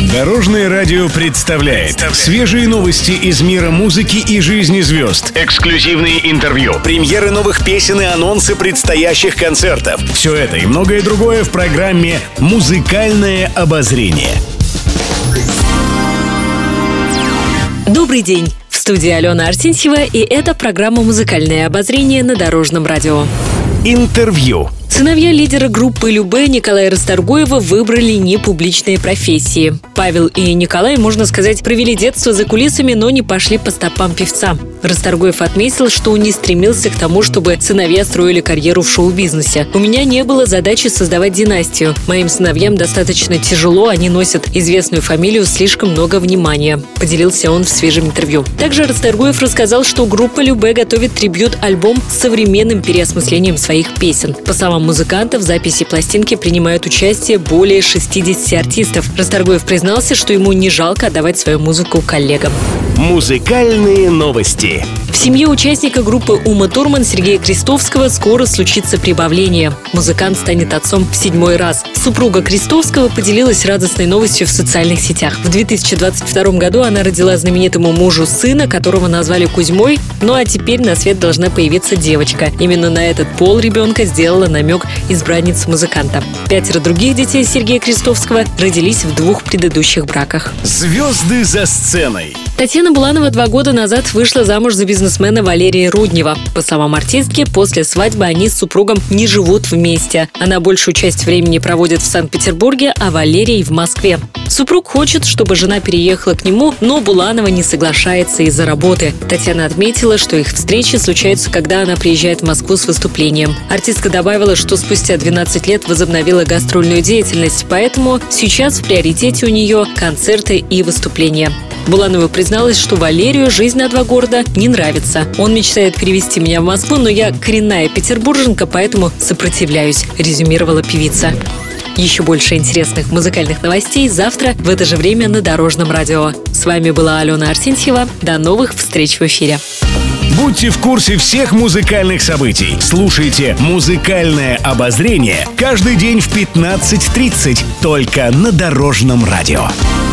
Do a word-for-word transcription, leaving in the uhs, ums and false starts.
Дорожное радио представляет свежие новости из мира музыки и жизни звезд. Эксклюзивные интервью, премьеры новых песен и анонсы предстоящих концертов. Все это и многое другое в программе «Музыкальное обозрение». Добрый день! В студии Алена Арсентьева, и это программа «Музыкальное обозрение» на Дорожном радио. Интервью. Сыновья лидера группы Любэ Николая Расторгуева выбрали непубличные профессии. Павел и Николай, можно сказать, провели детство за кулисами, но не пошли по стопам певца. Расторгуев отметил, что он не стремился к тому, чтобы сыновья строили карьеру в шоу-бизнесе. «У меня не было задачи создавать династию. Моим сыновьям достаточно тяжело, они носят известную фамилию, слишком много внимания», — поделился он в свежем интервью. Также Расторгуев рассказал, что группа Любэ готовит трибьют-альбом с современным переосмыслением своих песен. По словам музыкантов, в записи пластинки принимают участие более шестидесяти артистов. Расторгуев признался, что ему не жалко отдавать свою музыку коллегам. Музыкальные новости. В семье участника группы Ума Турман Сергея Крестовского скоро случится прибавление. Музыкант станет отцом в седьмой раз. Супруга Крестовского поделилась радостной новостью в социальных сетях. В две тысячи двадцать втором году она родила знаменитому мужу сына, которого назвали Кузьмой. Ну а теперь на свет должна появиться девочка. Именно на этот пол ребенка сделала намек избранница музыканта. Пятеро других детей Сергея Крестовского родились в двух предыдущих браках. Звезды за сценой. Татьяна Буланова два года назад вышла замуж за бизнесмена Валерия Руднева. По словам артистки, после свадьбы они с супругом не живут вместе. Она большую часть времени проводит в Санкт-Петербурге, а Валерий в Москве. Супруг хочет, чтобы жена переехала к нему, но Буланова не соглашается из-за работы. Татьяна отметила, что их встречи случаются, когда она приезжает в Москву с выступлением. Артистка добавила, что спустя двенадцать лет возобновила гастрольную деятельность, поэтому сейчас в приоритете у нее концерты и выступления. Буланова призналась, что Валерию жизнь на два города не нравится. Он мечтает перевести меня в Москву, но я коренная петербурженка, поэтому сопротивляюсь, резюмировала певица. Еще больше интересных музыкальных новостей завтра в это же время на Дорожном радио. С вами была Алена Арсентьева. До новых встреч в эфире. Будьте в курсе всех музыкальных событий. Слушайте «Музыкальное обозрение» каждый день в пятнадцать тридцать только на Дорожном радио.